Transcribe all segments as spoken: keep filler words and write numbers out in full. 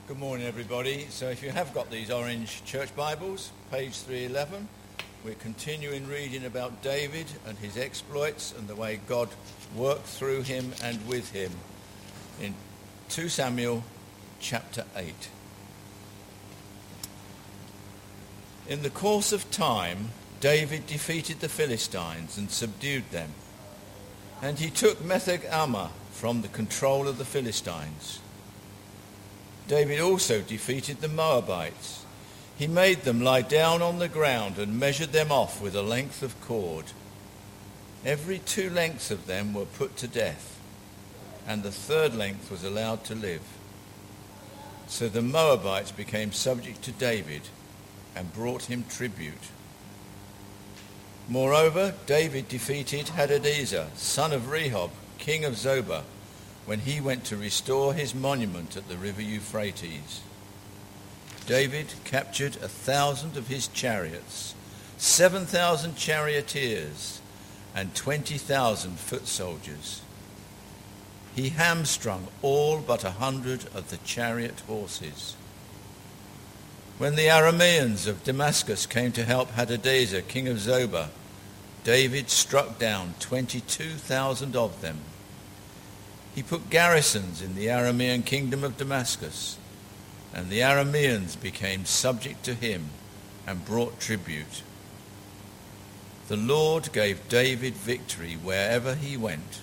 Good morning, everybody. So if you have got these orange church Bibles, page three eleven, we're continuing reading about David and his exploits and the way God worked through him and with him in Second Samuel chapter eight. In the course of time, David defeated the Philistines and subdued them, and he took Metheg-Ammah from the control of the Philistines. David also defeated the Moabites. He made them lie down on the ground and measured them off with a length of cord. Every two lengths of them were put to death, and the third length was allowed to live. So the Moabites became subject to David and brought him tribute. Moreover, David defeated Hadadezer, son of Rehob, king of Zobah, when he went to restore his monument at the river Euphrates. David captured a thousand of his chariots, seven thousand charioteers, and twenty thousand foot soldiers. He hamstrung all but a hundred of the chariot horses. When the Arameans of Damascus came to help Hadadezer, king of Zobah, David struck down twenty-two thousand of them. He put garrisons in the Aramean kingdom of Damascus, and the Arameans became subject to him and brought tribute. The Lord gave David victory wherever he went.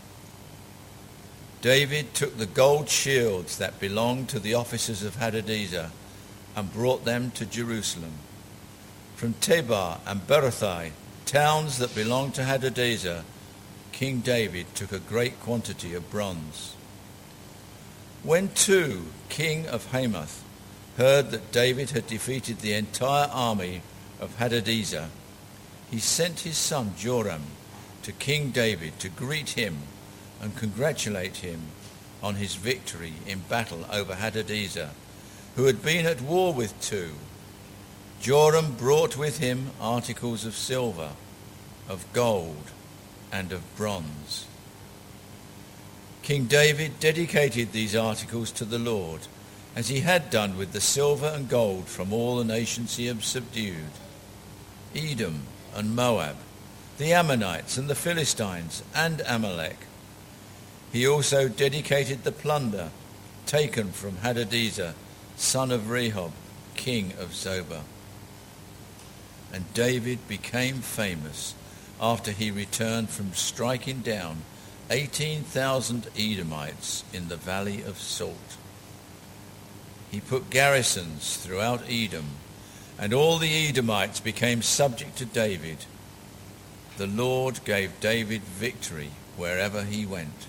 David took the gold shields that belonged to the officers of Hadadezer and brought them to Jerusalem. From Tabor and Berothai, towns that belonged to Hadadezer, King David took a great quantity of bronze. When Tou, king of Hamath, heard that David had defeated the entire army of Hadadezer, he sent his son Joram to King David to greet him and congratulate him on his victory in battle over Hadadezer, who had been at war with Tou. Joram brought with him articles of silver, of gold, and of bronze. King David dedicated these articles to the Lord, as he had done with the silver and gold from all the nations he had subdued, Edom and Moab, the Ammonites and the Philistines and Amalek. He also dedicated the plunder taken from Hadadezer, son of Rehob, king of Zobah. And David became famous after he returned from striking down eighteen thousand Edomites in the valley of Salt. He put garrisons throughout Edom, and all the Edomites became subject to David. The Lord gave David victory wherever he went.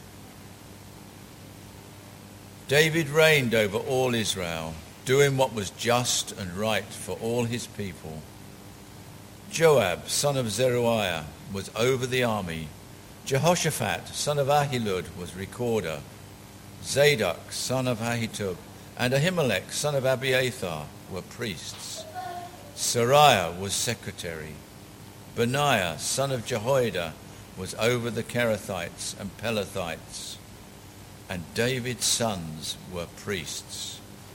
David reigned over all Israel, doing what was just and right for all his people. Joab, son of Zeruiah, was over the army. Jehoshaphat, son of Ahilud, was recorder. Zadok, son of Ahitub, and Ahimelech, son of Abiathar, were priests. Sariah was secretary. Benaiah, son of Jehoiada, was over the Kerethites and Pelethites. And David's sons were priests.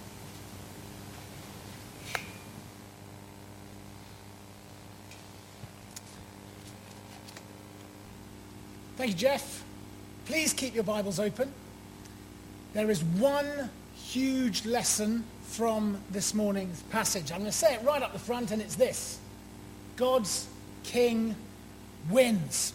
Thank you, Jeff. Please keep your Bibles open. There is one huge lesson from this morning's passage. I'm going to say it right up the front, and it's this: God's King wins.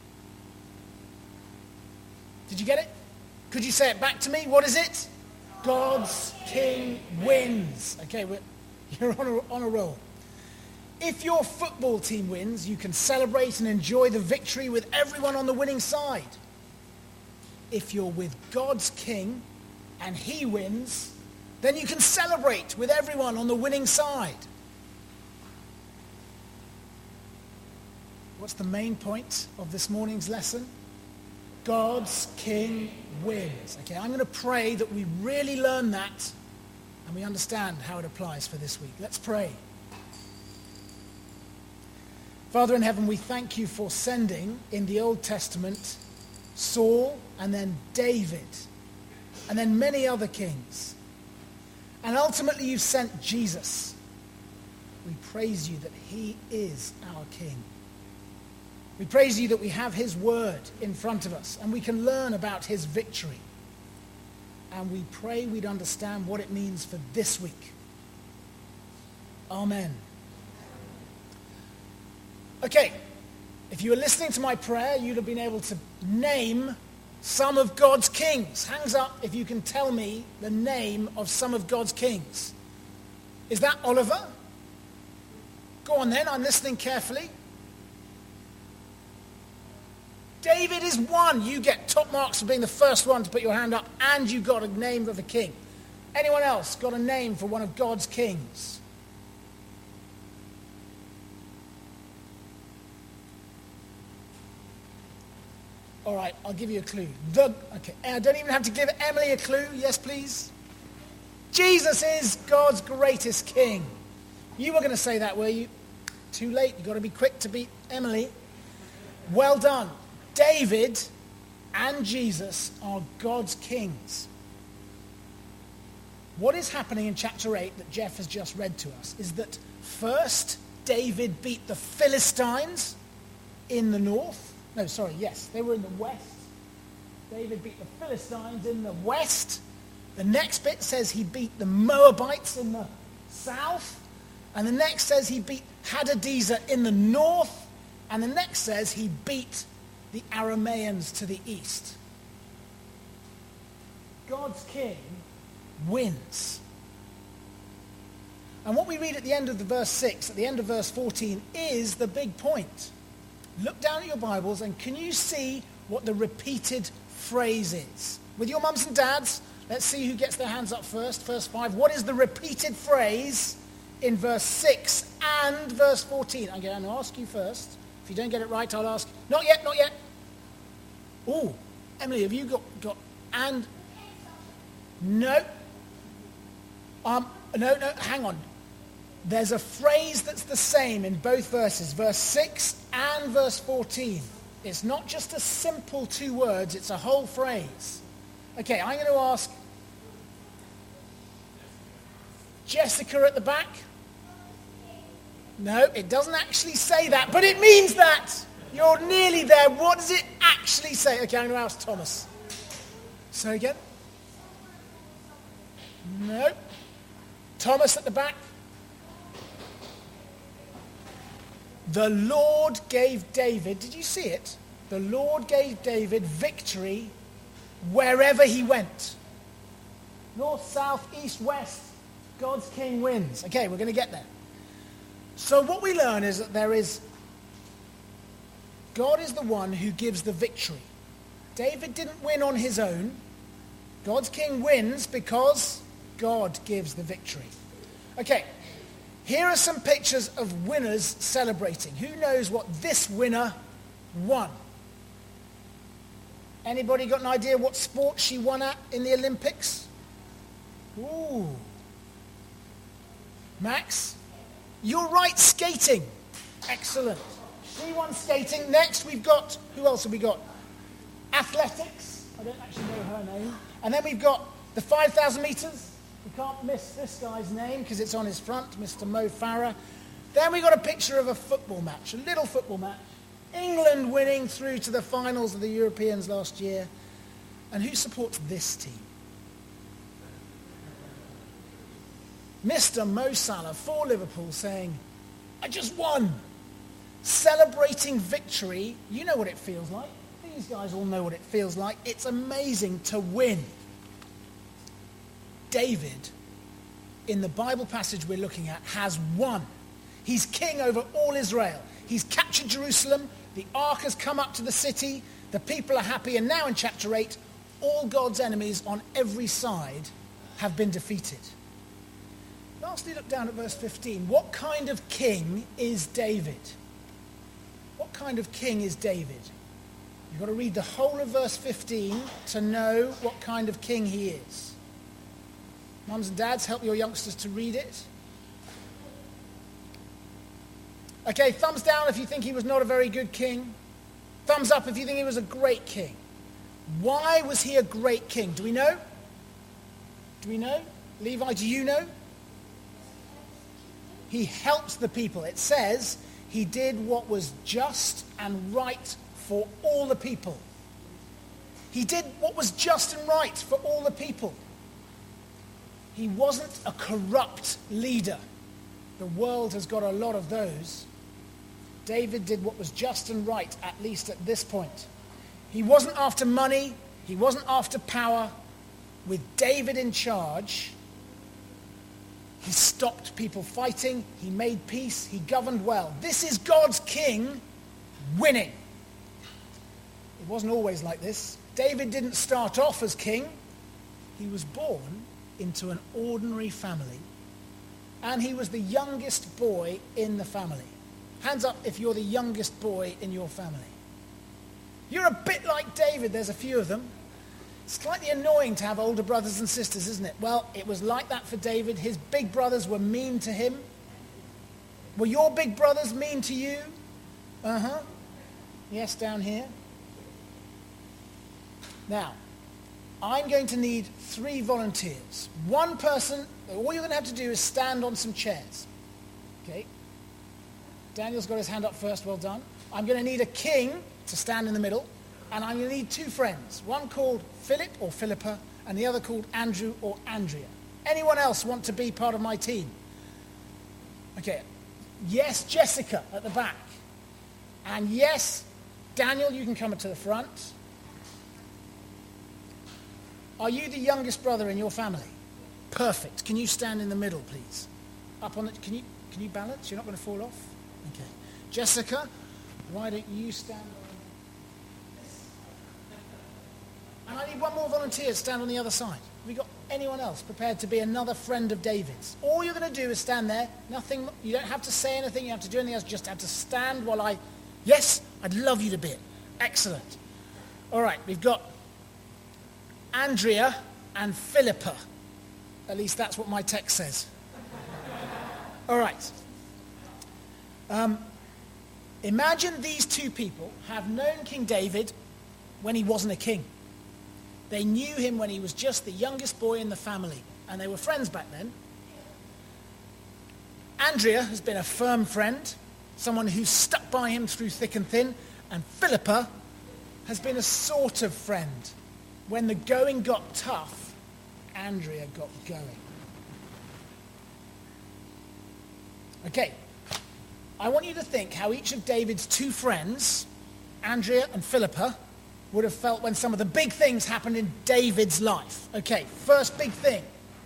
Did you get it? Could you say it back to me? What is it? God's King wins. Okay, we're, you're on a, on a roll. If your football team wins, you can celebrate and enjoy the victory with everyone on the winning side. If you're with God's King and he wins, then you can celebrate with everyone on the winning side. What's the main point of this morning's lesson? God's King wins. Okay, I'm going to pray that we really learn that and we understand how it applies for this week. Let's pray. Father in heaven, we thank you for sending in the Old Testament Saul and then David and then many other kings. And ultimately you've sent Jesus. We praise you that he is our King. We praise you that we have his word in front of us and we can learn about his victory. And we pray we'd understand what it means for this week. Amen. Okay, if you were listening to my prayer, you'd have been able to name some of God's kings. Hands up if you can tell me the name of some of God's kings. Is that Oliver? Go on then, I'm listening carefully. David is one. You get top marks for being the first one to put your hand up, and you got a name of a king. Anyone else got a name for one of God's kings? All right, I'll give you a clue. The, okay, I don't even have to give Emily a clue. Yes, please. Jesus is God's greatest king. You were going to say that, were you? Too late. You've got to be quick to beat Emily. Well done. David and Jesus are God's kings. What is happening in chapter eight that Jeff has just read to us is that first David beat the Philistines in the north. No, sorry, yes, they were in the west. David beat the Philistines in the west. The next bit says he beat the Moabites in the south. And the next says he beat Hadadezer in the north. And the next says he beat the Arameans to the east. God's king wins. And what we read at the end of the verse six, at the end of verse fourteen, is the big point. Look down at your Bibles and can you see what the repeated phrase is? With your mums and dads, let's see who gets their hands up first. Verse five. What is the repeated phrase in verse six and verse fourteen? I'm going to ask you first. If you don't get it right, I'll ask. Not yet, not yet. Oh, Emily, have you got, got and? No. Um, no, no, hang on. There's a phrase that's the same in both verses, verse six and verse fourteen. It's not just a simple two words, it's a whole phrase. Okay, I'm going to ask Jessica at the back. No, it doesn't actually say that, but it means that. You're nearly there. What does it actually say? Okay, I'm going to ask Thomas. Say again. No. Thomas at the back. The Lord gave David, did you see it? The Lord gave David victory wherever he went. North, south, east, west, God's king wins. Okay, we're going to get there. So what we learn is that there is, God is the one who gives the victory. David didn't win on his own. God's king wins because God gives the victory. Okay. Here are some pictures of winners celebrating. Who knows what this winner won? Anybody got an idea what sport she won at in the Olympics? Ooh. Max? You're right, skating. Excellent. She won skating. Next we've got, who else have we got? Athletics. I don't actually know her name. And then we've got the five thousand meters. We can't miss this guy's name because it's on his front, Mister Mo Farah. Then we got a picture of a football match, a little football match. England winning through to the finals of the Europeans last year. And who supports this team? Mister Mo Salah for Liverpool saying, I just won. Celebrating victory. You know what it feels like. These guys all know what it feels like. It's amazing to win. David, in the Bible passage we're looking at, has won. He's king over all Israel. He's captured Jerusalem. The ark has come up to the city. The people are happy. And now in chapter eight, all God's enemies on every side have been defeated. Lastly, look down at verse fifteen. What kind of king is David? What kind of king is David? You've got to read the whole of verse fifteen to know what kind of king he is. Mums and dads, help your youngsters to read it. Okay, thumbs down if you think he was not a very good king. Thumbs up if you think he was a great king. Why was he a great king? Do we know? Do we know? Levi, do you know? He helped the people. It says he did what was just and right for all the people. He did what was just and right for all the people. He wasn't a corrupt leader. The world has got a lot of those. David did what was just and right, at least at this point. He wasn't after money. He wasn't after power. With David in charge, he stopped people fighting. He made peace. He governed well. This is God's king winning. It wasn't always like this. David didn't start off as king. He was born into an ordinary family, and he was the youngest boy in the family. Hands up if you're the youngest boy in your family. You're a bit like David. There's a few of them. It's slightly annoying to have older brothers and sisters, isn't it? Well, it was like that for David. His big brothers were mean to him. Were your big brothers mean to you? Uh-huh. Yes, down here. Now, I'm going to need three volunteers. One person, all you're going to have to do is stand on some chairs. Okay? Daniel's got his hand up first, well done. I'm going to need a king to stand in the middle, and I'm going to need two friends. One called Philip or Philippa, and the other called Andrew or Andrea. Anyone else want to be part of my team? Okay. Yes, Jessica at the back. And yes, Daniel, you can come to the front. Are you the youngest brother in your family? Perfect. Can you stand in the middle, please? Up on it. Can you can you balance? You're not going to fall off? Okay. Jessica, why don't you stand on this? And I need one more volunteer to stand on the other side. Have we got anyone else prepared to be another friend of David's? All you're going to do is stand there. Nothing. You don't have to say anything. You have to do anything else. You just have to stand while I... Yes, I'd love you to be it. Excellent. All right, we've got Andrea and Philippa. At least that's what my text says. All right. Um, imagine these two people have known King David when he wasn't a king. They knew him when he was just the youngest boy in the family, and they were friends back then. Andrea has been a firm friend, someone who's stuck by him through thick and thin, and Philippa has been a sort of friend. When the going got tough, Andrea got going. Okay, I want you to think how each of David's two friends, Andrea and Philippa, would have felt when some of the big things happened in David's life. Okay, first big thing.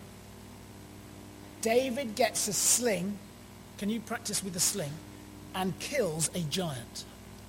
David gets a sling. Can you practice with the sling? And kills a giant.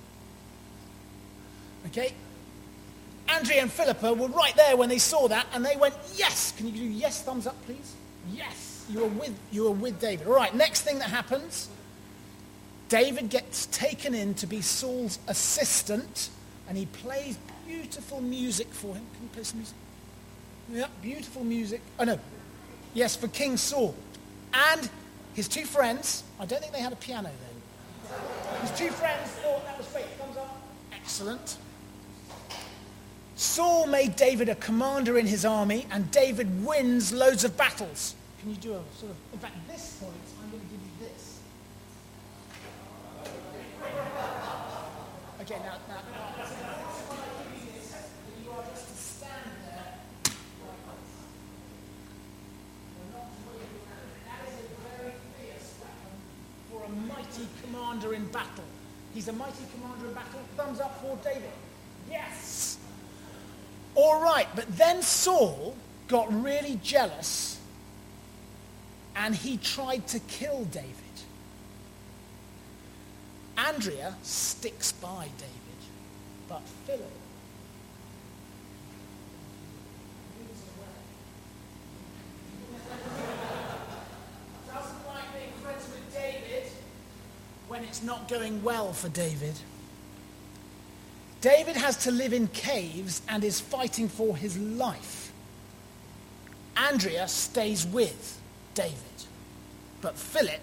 Okay? Andrea and Philippa were right there when they saw that, and they went, yes! Can you do yes, thumbs up, please? Yes! You are with, you are with David. All right, next thing that happens, David gets taken in to be Saul's assistant, and he plays beautiful music for him. Can you play some music? Yeah, beautiful music. Oh, no. Yes, for King Saul. And his two friends, I don't think they had a piano then. His two friends thought that was great. Thumbs up. Excellent. Saul made David a commander in his army, and David wins loads of battles. Can you do a sort of... In fact, at this point, I'm going to give you this. Okay, now... now, now you are just to stand there. That is a very fierce weapon for a mighty commander in battle. He's a mighty commander in battle. Thumbs up for David. Yes! All right, but then Saul got really jealous and he tried to kill David. Andrea sticks by David, but Philip moves away. Doesn't like being friends with David when it's not going well for David. David has to live in caves and is fighting for his life. Andrea stays with David. But Philip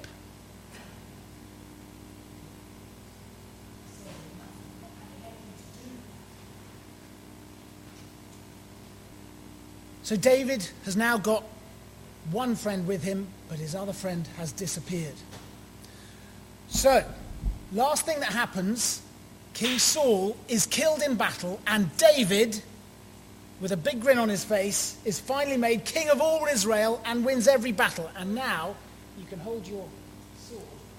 So David has now got one friend with him, but his other friend has disappeared. So, last thing that happens, King Saul is killed in battle, and David, with a big grin on his face, is finally made king of all Israel and wins every battle. And now you can hold your sword.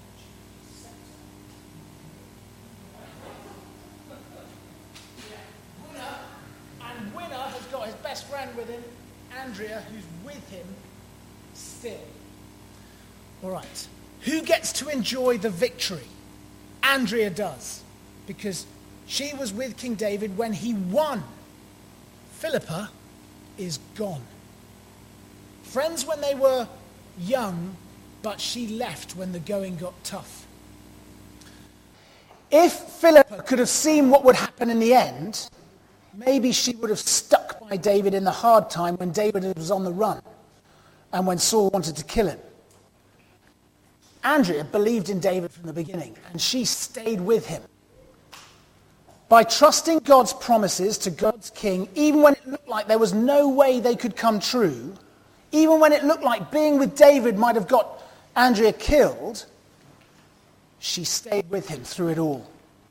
Winner, and Winner has got his best friend with him, Andrea, who's with him still. All right. Who gets to enjoy the victory? Andrea does, because she was with King David when he won. Philippa is gone. Friends when they were young, but she left when the going got tough. If Philippa could have seen what would happen in the end, maybe she would have stuck by David in the hard time when David was on the run and when Saul wanted to kill him. Andrea believed in David from the beginning, and she stayed with him. By trusting God's promises to God's king, even when it looked like there was no way they could come true, even when it looked like being with David might have got Andrea killed, she stayed with him through it all.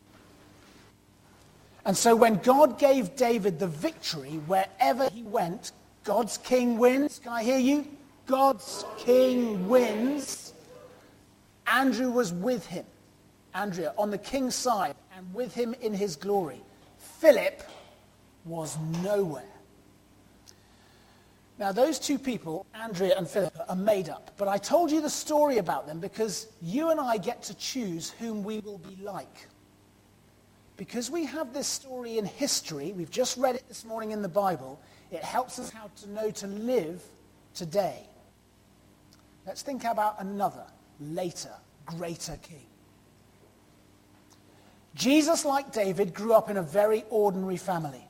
And so when God gave David the victory wherever he went, God's king wins. Can I hear you? God's king wins. Andrew was with him, Andrea, on the king's side, and with him in his glory. Philip was nowhere. Now, those two people, Andrea and Philip, are made up. But I told you the story about them because you and I get to choose whom we will be like. Because we have this story in history, we've just read it this morning in the Bible, it helps us how to know to live today. Let's think about another, later, greater king. Jesus, like David, grew up in a very ordinary family.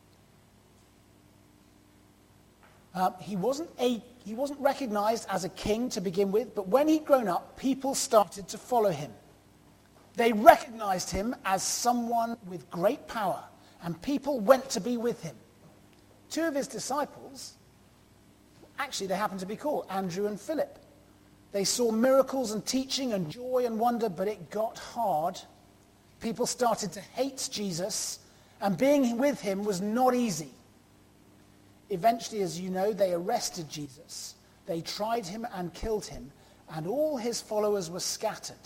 Uh, he wasn't a he wasn't recognized as a king to begin with, but when he'd grown up, people started to follow him. They recognized him as someone with great power, and people went to be with him. Two of his disciples, actually they happened to be called Andrew and Philip. They saw miracles and teaching and joy and wonder, but it got hard. People started to hate Jesus, and being with him was not easy. Eventually, as you know, they arrested Jesus. They tried him and killed him, and all his followers were scattered.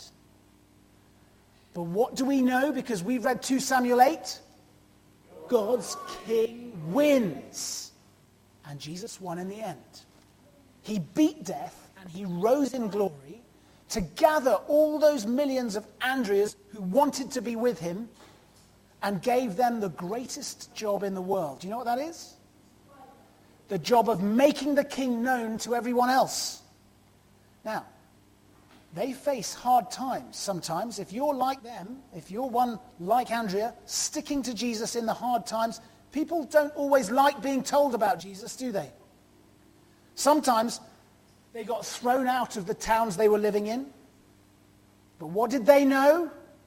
But what do we know? Because we've read Second Samuel eight. God's king wins. And Jesus won in the end. He beat death, and he rose in glory to gather all those millions of Andreas who wanted to be with him and gave them the greatest job in the world. Do you know what that is? The job of making the king known to everyone else. Now, they face hard times sometimes. If you're like them, if you're one like Andrea, sticking to Jesus in the hard times, people don't always like being told about Jesus, do they? Sometimes they got thrown out of the towns they were living in. But what did they know?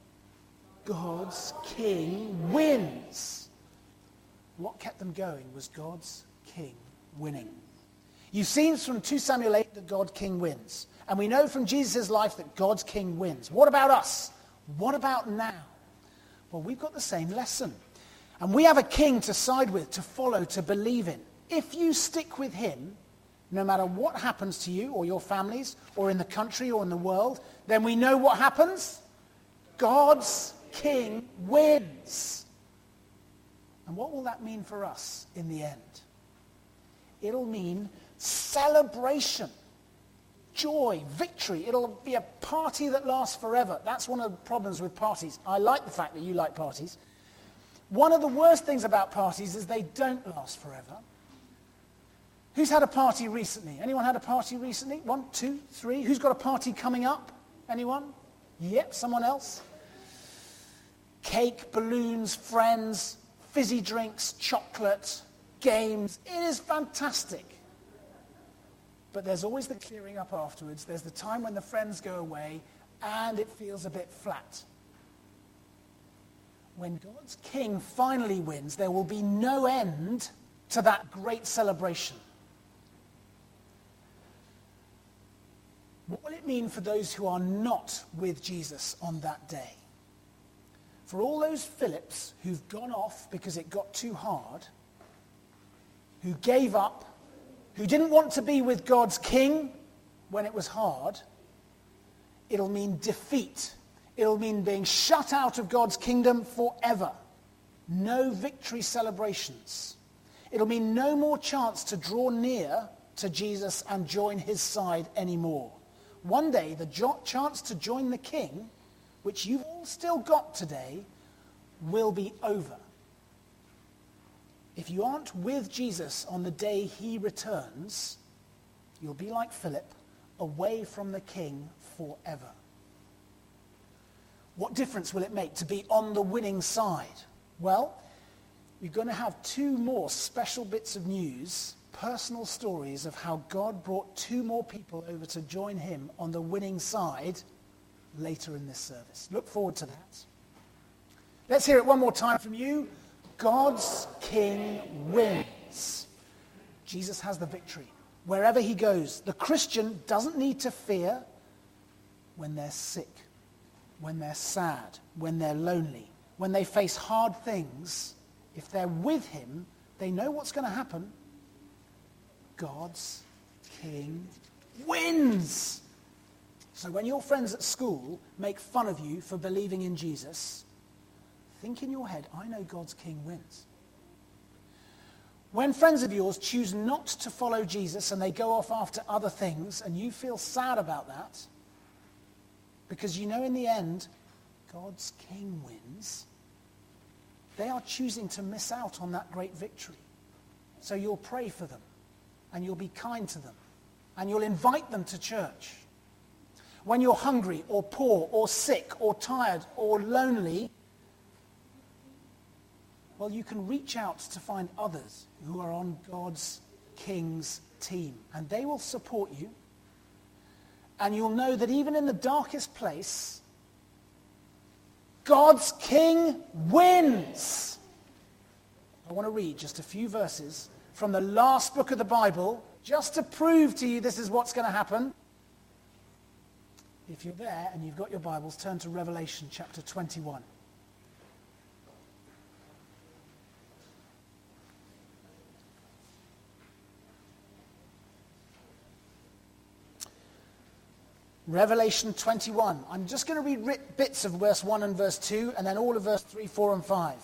God's king wins. What kept them going was God's king winning. You've seen from Second Samuel eight that God king wins. And we know from Jesus' life that God's king wins. What about us? What about now? Well, we've got the same lesson. And we have a king to side with, to follow, to believe in. If you stick with him, no matter what happens to you or your families or in the country or in the world, then we know what happens. God's king wins. And what will that mean for us in the end? It'll mean celebration, joy, victory. It'll be a party that lasts forever. That's one of the problems with parties. I like the fact that you like parties. One of the worst things about parties is they don't last forever. Who's had a party recently? Anyone had a party recently? One, two, three. Who's got a party coming up? Anyone? Yep, someone else? Cake, balloons, friends, fizzy drinks, chocolate, games. It is fantastic. But there's always the clearing up afterwards. There's the time when the friends go away and it feels a bit flat. When God's king finally wins, there will be no end to that great celebration. it mean for those who are not with Jesus on that day? For all those Philips who've gone off because it got too hard, who gave up, who didn't want to be with God's king when it was hard, it'll mean defeat. It'll mean being shut out of God's kingdom forever. No victory celebrations. It'll mean no more chance to draw near to Jesus and join his side anymore. One day, the jo- chance to join the king, which you've all still got today, will be over. If you aren't with Jesus on the day he returns, you'll be like Philip, away from the king forever. What difference will it make to be on the winning side? Well, we're going to have two more special bits of news, personal stories of how God brought two more people over to join him on the winning side later in this service. Look forward to that. Let's hear it one more time from you. God's king wins. Jesus has the victory wherever he goes. The Christian doesn't need to fear when they're sick, when they're sad, when they're lonely, when they face hard things. If they're with him, they know what's going to happen. God's king wins. So when your friends at school make fun of you for believing in Jesus, think in your head, I know God's king wins. When friends of yours choose not to follow Jesus and they go off after other things and you feel sad about that, because you know in the end, God's king wins, they are choosing to miss out on that great victory. So you'll pray for them, and you'll be kind to them, and you'll invite them to church. When you're hungry or poor or sick or tired or lonely, well, you can reach out to find others who are on God's king's team, and they will support you. And you'll know that even in the darkest place, God's king wins. I want to read just a few verses from the last book of the Bible, just to prove to you this is what's going to happen. If you're there and you've got your Bibles, turn to Revelation chapter twenty-one. Revelation twenty-one. I'm just going to read bits of verse one and verse two, and then all of verse three, four, and five.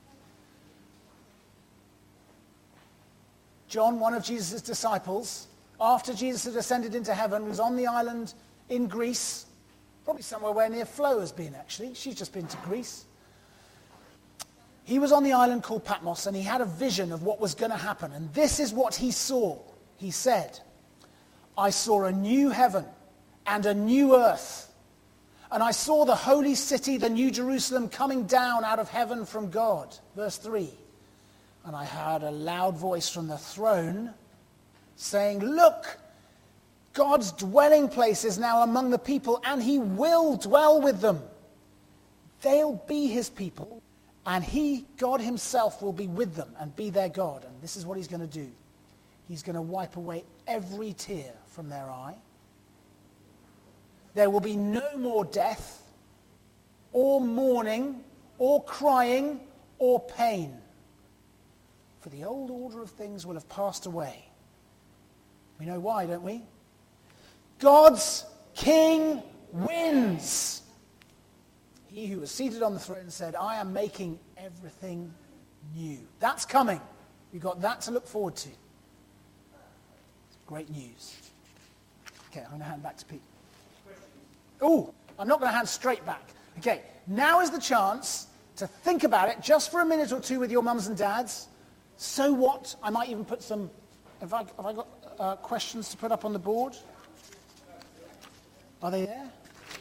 John, one of Jesus' disciples, after Jesus had ascended into heaven, was on the island in Greece, probably somewhere where near Flo has been, actually. She's just been to Greece. He was on the island called Patmos, and he had a vision of what was going to happen. And this is what he saw. He said, I saw a new heaven and a new earth. And I saw the holy city, the new Jerusalem, coming down out of heaven from God. Verse three. And I heard a loud voice from the throne saying, look, God's dwelling place is now among the people, and he will dwell with them. They'll be his people, and he, God himself, will be with them and be their God. And this is what he's going to do. He's going to wipe away every tear from their eye. There will be no more death, or mourning, or crying, or pain. For the old order of things will have passed away. We know why, don't we? God's king wins. He who was seated on the throne said, I am making everything new. That's coming. We've got that to look forward to. Great news. Okay, I'm going to hand back to Pete. Oh, I'm not going to hand straight back. Okay, now is the chance to think about it just for a minute or two with your mums and dads. So what? I might even put some, have I, have I got uh, questions to put up on the board? Are they there?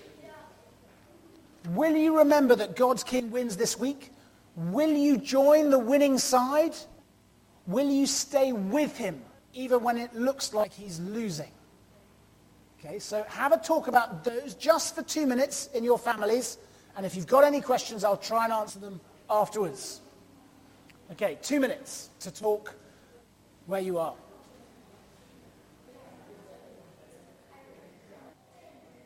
Will you remember that God's king wins this week? Will you join the winning side? Will you stay with him even when it looks like he's losing? Okay, so have a talk about those just for two minutes in your families. And if you've got any questions, I'll try and answer them afterwards. Okay, two minutes to talk where you are.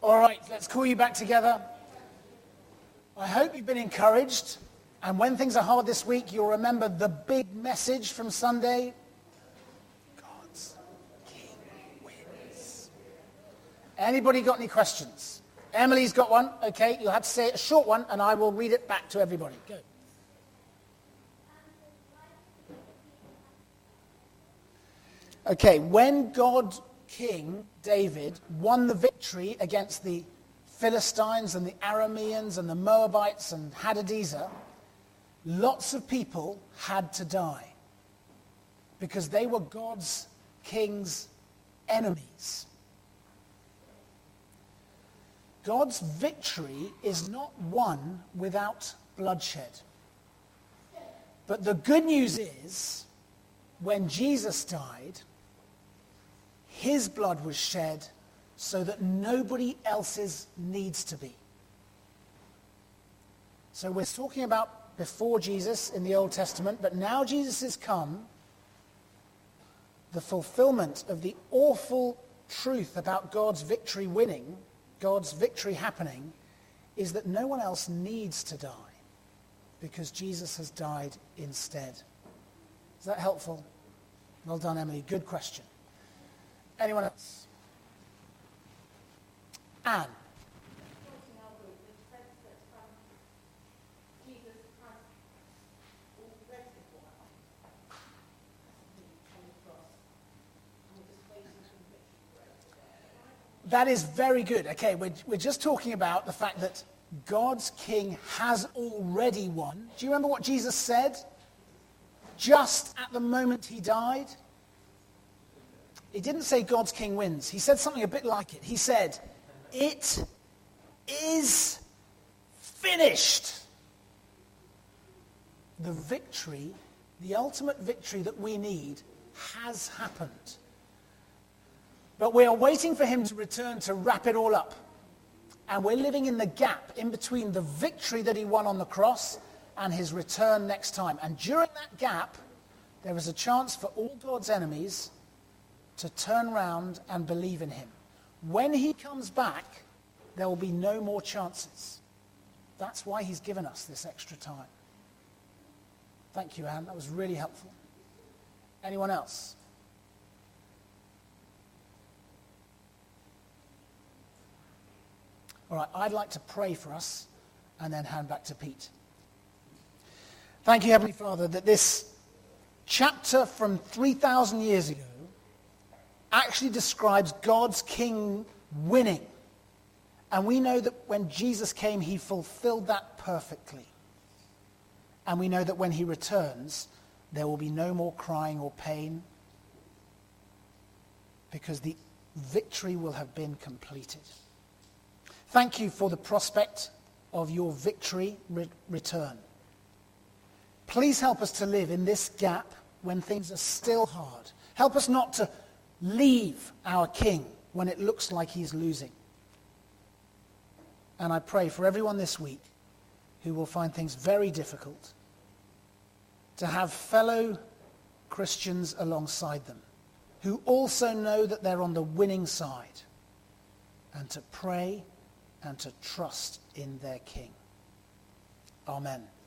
All right, let's call you back together. I hope you've been encouraged. And when things are hard this week, you'll remember the big message from Sunday. God's King wins. Anybody got any questions? Emily's got one. Okay, you'll have to say a short one, and I will read it back to everybody. Go. Okay, when God, King David, won the victory against the Philistines and the Arameans and the Moabites and Hadadezer, lots of people had to die because they were God's king's enemies. God's victory is not won without bloodshed. But the good news is, when Jesus died, his blood was shed so that nobody else's needs to be. So we're talking about before Jesus in the Old Testament, but now Jesus has come, the fulfillment of the awful truth about God's victory winning, God's victory happening, is that no one else needs to die because Jesus has died instead. Is that helpful? Well done, Emily. Good question. Anyone else? Anne. That is very good. Okay, we're, we're just talking about the fact that God's king has already won. Do you remember what Jesus said just at the moment he died? He didn't say God's king wins. He said something a bit like it. He said, "It is finished." The victory, the ultimate victory that we need, has happened. But we are waiting for him to return to wrap it all up. And we're living in the gap in between the victory that he won on the cross and his return next time. And during that gap, there is a chance for all God's enemies to turn round and believe in him. When he comes back, there will be no more chances. That's why he's given us this extra time. Thank you, Anne. That was really helpful. Anyone else? All right, I'd like to pray for us and then hand back to Pete. Thank you, Heavenly Father, that this chapter from three thousand years ago actually describes God's king winning. And we know that when Jesus came, he fulfilled that perfectly. And we know that when he returns, there will be no more crying or pain because the victory will have been completed. Thank you for the prospect of your victory re- return. Please help us to live in this gap when things are still hard. Help us not to leave our King when it looks like he's losing. And I pray for everyone this week who will find things very difficult to have fellow Christians alongside them who also know that they're on the winning side, and to pray and to trust in their King. Amen.